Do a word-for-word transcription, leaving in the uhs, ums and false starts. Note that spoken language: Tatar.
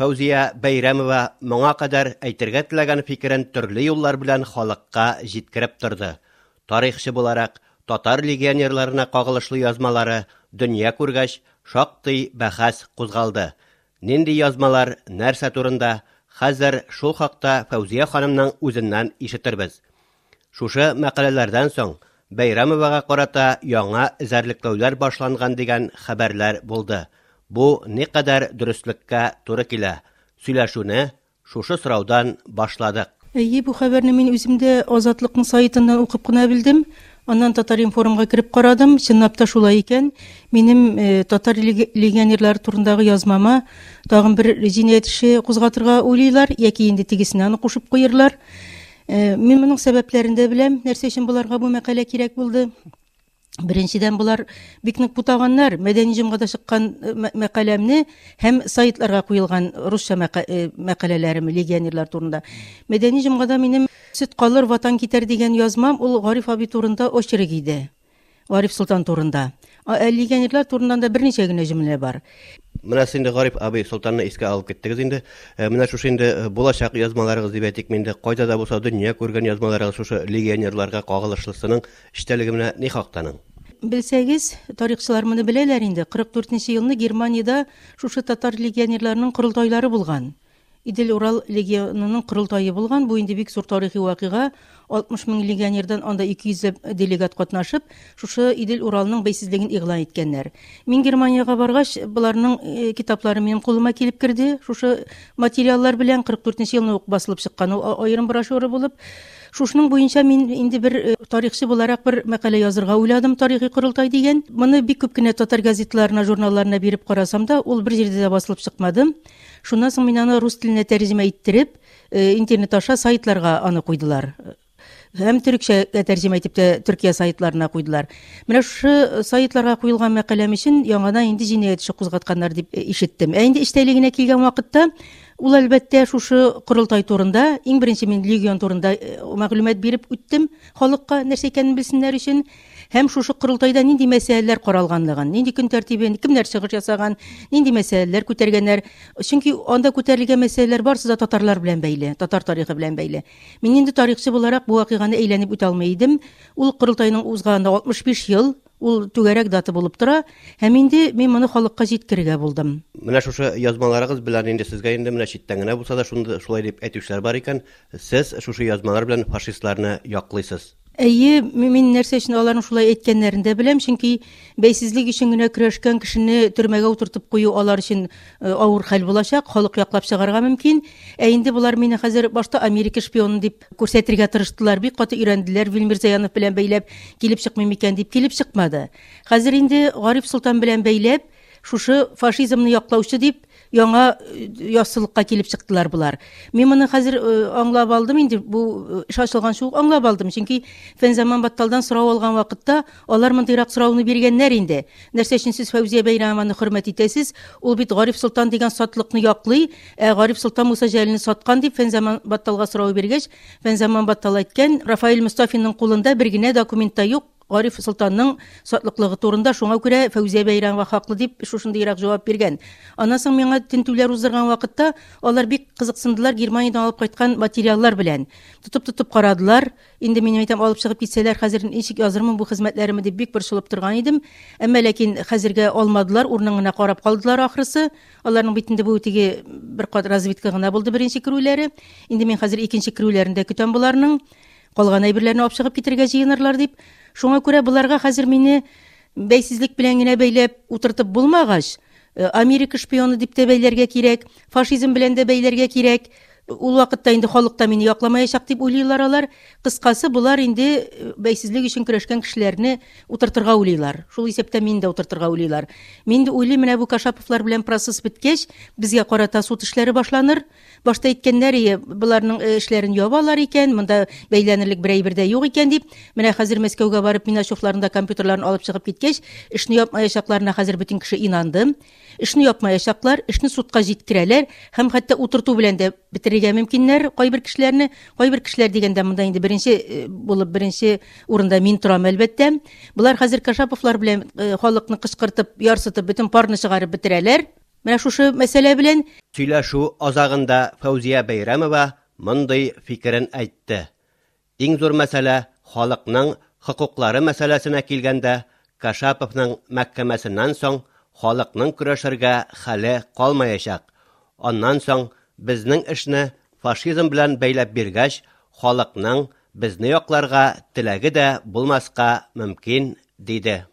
Фәүзия Бәйрәмова моңа кадәр әйтергә теләгән фикерен төрле юллар белән халыкка җиткереп торды. Тарихчы буларак, татар легионерларына кагылышлы язмалары дөнья күргәч, шактый бәхәс кузгалды. Нинди язмалар, нәрсә турында, хәзер шул хакта Фәүзия ханымның үзеннән ишетербез. Шушы мәкаләләрдән соң Бәйрәмовага карата яңа эзәрлекләүләр башланган дигән хәбәрләр булды. Бу никадәр дөреслеккә туры килә. Сөйләшүне шушы сораудан башладык. Әйе, бу хәбәрне мин үземдә Азатлыкның сайтыннан укып кына белдем. Аннан Татар-информга кирип карадым. Чынлап та шулай икән. Минем э, татар легионерлары турындагы язмама тагын бер җинаять эше кузгатырга уйлыйлар, яки инде тигесенә аны кушып куярлар. Э, мин моның сәбәпләрен дә беләм. Нәрсә өчен буларга бу мәкалә кирәк булды? Беренчедән, булар бик нык бутаганнар. Мәдәни җомгада чыккан мәкаләмне һәм сайтларга куелган русча мәкаләләрем легионерлар турында. Мәдәни җомгада минем "Сөт калыр, ватан китәр" дигән язмам ул Гариф абый турында очерк иде. Гариф Солтан турында. Ә легионерлар турында да берничә генә җөмлә бар. Менә син Гариф абый Солтанны искә алып киттегез инде. Менә шушы инде булачак язмаларыгыз дип әйтик, миндә кайда да булса дөнья күргән язмаларыгыз шушы легионерларга кагылышлысының эштәлеге менә ни хактаның? Белсәгез, тарихчылар моны беләләр инде. кырык дүртенче елны Германиядә шушы татар легионерларының курылтайлары булган. Идел-Урал легионының курылтайы булган. Бу инде бик зур тарихи вакыйга. алтмыш мең легионердан анда ике йөз делегат катнашып, шушы Идел-Уралның бәйсезлеген игълан иткәннәр. Мин Германияга баргач, буларның э, китаплары минем кулыма килеп керде. Шушы материаллар белән кырык дүртенче елны ук басылып чыккан ул аерым брошюра булып. Шушының буенча мин инде бер э, тарихчы буларак бер мәкалә язырга уйладым, тарихи курылтай дигән. Моны бик күп кенә татар газетларына, журналларына биреп карасам да, ул бер җирдә дә басылып чыкмады. Шуннан соң мин аны рус теленә тәрҗемә иттереп, э, интернет аша сайтларга аны куйдылар. Һәм төрекчәгә тәрҗемә итеп тә Төркия сайтларына куйдылар. Менә шушы сайтларга куелган мәкаләм өчен яңадан инде җинаять эше кузгатканнар дип ишеттем. Ә инде эштәлегенә килгән вакытта ул әлбәттә шушы курылтай турында, иң беренче мин легион турында мәгълүмат биреп үттем халыкка, нәрсә икәнен белсеннәр өчен. Һәм шушы курылтайда нинди мәсьәләләр каралганлыгын, нинди көн тәртибен, кемнәр чыгыш ясаган, нинди мәсьәләләр күтәргәннәр. Чөнки анда күтәрелгән мәсьәләләр барысы да татарлар белән бәйле, татар тарихы белән бәйле. Мин инде тарихчы буларак бу вакыйганы әйләнеп үтә алмый идем. Ул курылтайның узганында алтмыш биш ел, ул түгәрәк даты булып тора, һәм инде мин моны халыкка җиткерергә булдым. Менә шушы язмаларыгыз белән инде сезгә инде менә читтән генә булса да шунда шулай дип әйтүчләр бар икән. Сез шушы язмалар белән фашистларны яклыйсыз. Әйе, мин нәрсә өчен аларның шулай әйткәннәрен дә беләм, чөнки бәйсезлек өчен генә көрәшкән кешене төрмәгә утыртып кую алар өчен авыр хәл булачак, халык яклап чыгарга мөмкин. Ә инде булар мине хәзер башта Америка шпионы дип күрсәтергә тырыштылар, бик каты өйрәнделәр, Вильмир Заянов белән бәйләп килеп чыкмый микән дип килеп чыкмады. Хәзер инде Гариф Солтан белән бәйләп шушы фашизмны яклаучы дип яңа яссылыкка килеп чыктылар булар. Мин моны хәзер аңлап алдым инде, бу шашылган шул аңлап алдым, чөнки Фәнзаман Батталдан сорау алган вакытта алар мондыйрак сорауны биргәннәр инде. Нәрсә өчен сез Фәүзия Бәйрәмованы хөрмәт итәсез? Ул бит Гариф Солтан дигән сатлыкны яклый, ә Гариф Солтан Муса Җәлилне саткан дип Фәнзаман Батталга сорау биргәч, Фәнзаман Баттал әйткән, Рафаэль Мустафинның кулында бер генә документ та юк. Гариф Солтанның сатлыклыгы турында, шуңа күрә Фәүзия Бәйрәмова хаклы дип шушындыйрак җавап биргән. Аннан соң миңа тинтүләр уздырган вакытта алар бик кызыксындылар Германиядән алып кайткан материаллар белән. Тотып-тотып карадылар. Инде мин әйтәм, алып чыгып китсәләр, хәзер ничек язырмын бу хезмәтләремне дип бик борчылып торган идем. Әмма ләкин хәзергә алмадылар, урынына карап калдылар ахрысы. Аларның битендә бу теге бер кат разведка гына булды беренче кирүләре. Инде мин хәзер икенче кирүләрендә көтәм буларның. Калган әйберләрне алып чыгып китергә җыенырлар дип. Шуңа күрә буларга хәзер мине бәйсезлек белән генә бәйләп утыртып булмагач, Америка шпионы дип тә бәйләргә кирәк, фашизм белән дә бәйләргә кирәк. Ул вакытта инде халыкта мине якламаячак дип уйлыйлар алар. Кыскасы, булар инде бәйсезлек өчен көрәшкән кешеләрне утыртырга уйлыйлар. Шул исәптә мин дә утыртырга уйлыйлар. Мин дә уйлыйм, менә бу Кашаповлар белән процесс биткәч, безгә карата суд эшләре башланыр. Башта әйткәннәр, буларның эшләрен ябалар икән, монда бәйләнерлек бер әйбер дә юк икән дип. Менә хәзер Мәскәүгә барып, Минашевларның да компьютерларын алып чыгып киткәч, эшне япмаячакларына хәзер бөтен кеше инанды. Эшне япмаячаклар, эшне судка җиткерәләр һәм хәтта утырту белән дә битерергә мөмкиннәр кайбер кешеләрне. Кайбер кешеләр дигәндә монда инде беренче булып, беренче урында мин торам әлбәттә. Булар хәзер Кашаповлар белән халыкны кычкыртып, ярсытып, бөтен парны чыгарып битерәләр. Менә шушы мәсьәлә белән сөйләшү азагында Фәүзия Бәйрәмова мондый фикерен әйтте. Иң зур мәсьәлә халыкның хокуклары мәсьәләсенә килгәндә, Кашаповның мәхкәмәсеннән соң халыкның көрәшергә хәле калмаячак. Аннан соң безнең эшне фашизм белән бәйләп биргәч, халыкның безне якларга теләге дә булмаска мөмкин, диде.